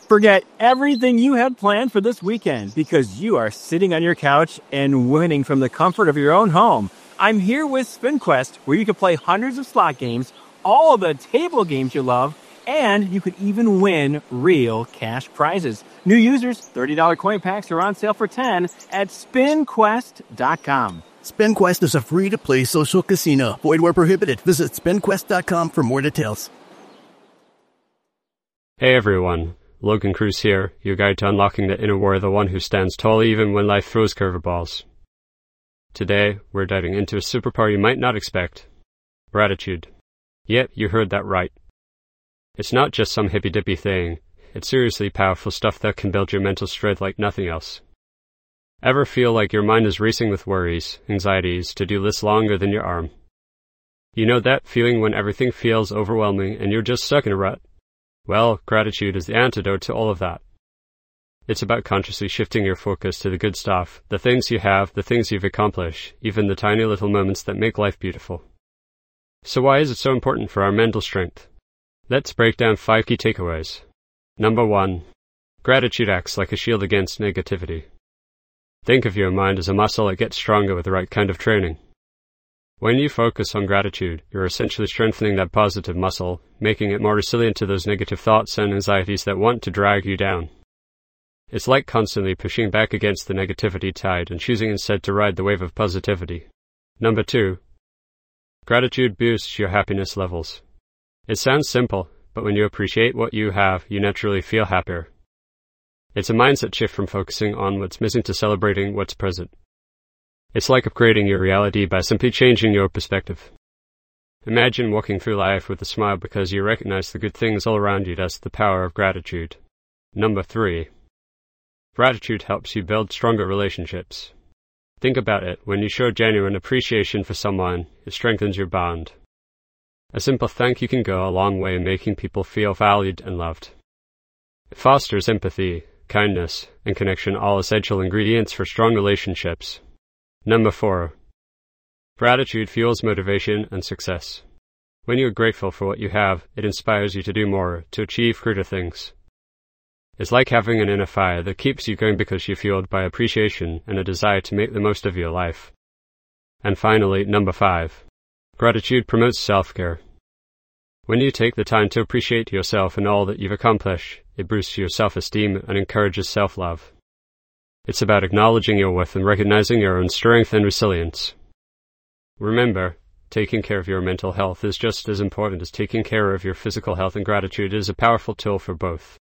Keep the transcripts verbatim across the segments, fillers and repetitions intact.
Forget everything you had planned for this weekend because you are sitting on your couch and winning from the comfort of your own home. I'm here with SpinQuest, where you can play hundreds of slot games, all of the table games you love, and you could even win real cash prizes. New users, thirty dollars coin packs are on sale for ten dollars at spin quest dot com. SpinQuest is a free-to-play social casino. Void where prohibited. Visit spin quest dot com for more details. Hey everyone, Logan Cruz here, your guide to unlocking the inner warrior, the one who stands tall even when life throws curveballs. Today, we're diving into a superpower you might not expect. Gratitude. Yep, you heard that right. It's not just some hippy-dippy thing. It's seriously powerful stuff that can build your mental strength like nothing else. Ever feel like your mind is racing with worries, anxieties, to-do lists longer than your arm? You know that feeling when everything feels overwhelming and you're just stuck in a rut? Well, gratitude is the antidote to all of that. It's about consciously shifting your focus to the good stuff, the things you have, the things you've accomplished, even the tiny little moments that make life beautiful. So why is it so important for our mental strength? Let's break down five key takeaways. Number one, gratitude acts like a shield against negativity. Think of your mind as a muscle that gets stronger with the right kind of training. When you focus on gratitude, you're essentially strengthening that positive muscle, making it more resilient to those negative thoughts and anxieties that want to drag you down. It's like constantly pushing back against the negativity tide and choosing instead to ride the wave of positivity. Number two, gratitude boosts your happiness levels. It sounds simple, but when you appreciate what you have, you naturally feel happier. It's a mindset shift from focusing on what's missing to celebrating what's present. It's like upgrading your reality by simply changing your perspective. Imagine walking through life with a smile because you recognize the good things all around you. That's the power of gratitude. Number three, gratitude helps you build stronger relationships. Think about it. When you show genuine appreciation for someone, it strengthens your bond. A simple thank you can go a long way in making people feel valued and loved. It fosters empathy, kindness, and connection, all essential ingredients for strong relationships. Number four, gratitude fuels motivation and success. When you're grateful for what you have, it inspires you to do more, to achieve greater things. It's like having an inner fire that keeps you going because you're fueled by appreciation and a desire to make the most of your life. And finally, number five, gratitude promotes self-care. When you take the time to appreciate yourself and all that you've accomplished, it boosts your self-esteem and encourages self-love. It's about acknowledging your worth and recognizing your own strength and resilience. Remember, taking care of your mental health is just as important as taking care of your physical health, and gratitude is a powerful tool for both.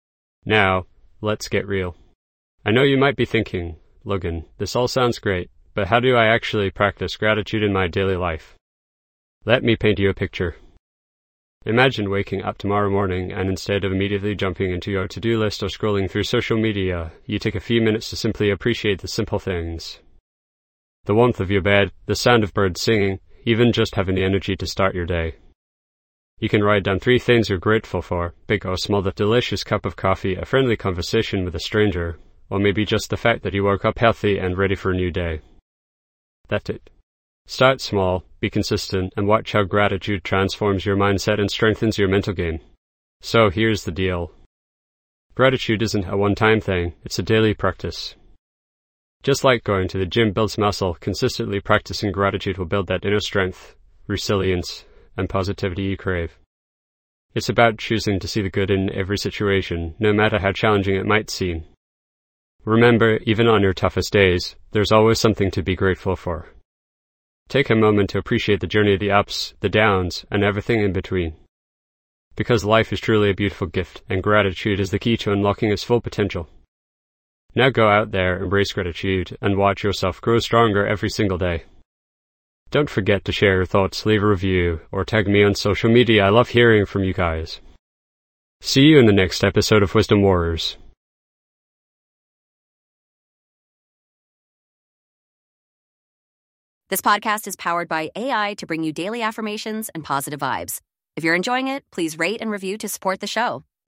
Now, let's get real. I know you might be thinking, Logan, this all sounds great, but how do I actually practice gratitude in my daily life? Let me paint you a picture. Imagine waking up tomorrow morning and instead of immediately jumping into your to-do list or scrolling through social media, you take a few minutes to simply appreciate the simple things. The warmth of your bed, the sound of birds singing, even just having the energy to start your day. You can write down three things you're grateful for, big or small: the delicious cup of coffee, a friendly conversation with a stranger, or maybe just the fact that you woke up healthy and ready for a new day. That's it. Start small, be consistent, and watch how gratitude transforms your mindset and strengthens your mental game. So here's the deal. Gratitude isn't a one-time thing, it's a daily practice. Just like going to the gym builds muscle, consistently practicing gratitude will build that inner strength, resilience, and positivity you crave. It's about choosing to see the good in every situation, no matter how challenging it might seem. Remember, even on your toughest days, there's always something to be grateful for. Take a moment to appreciate the journey, the ups, the downs, and everything in between. Because life is truly a beautiful gift, and gratitude is the key to unlocking its full potential. Now go out there, embrace gratitude, and watch yourself grow stronger every single day. Don't forget to share your thoughts, leave a review, or tag me on social media. I love hearing from you guys. See you in the next episode of Wisdom Warriors. This podcast is powered by A I to bring you daily affirmations and positive vibes. If you're enjoying it, please rate and review to support the show.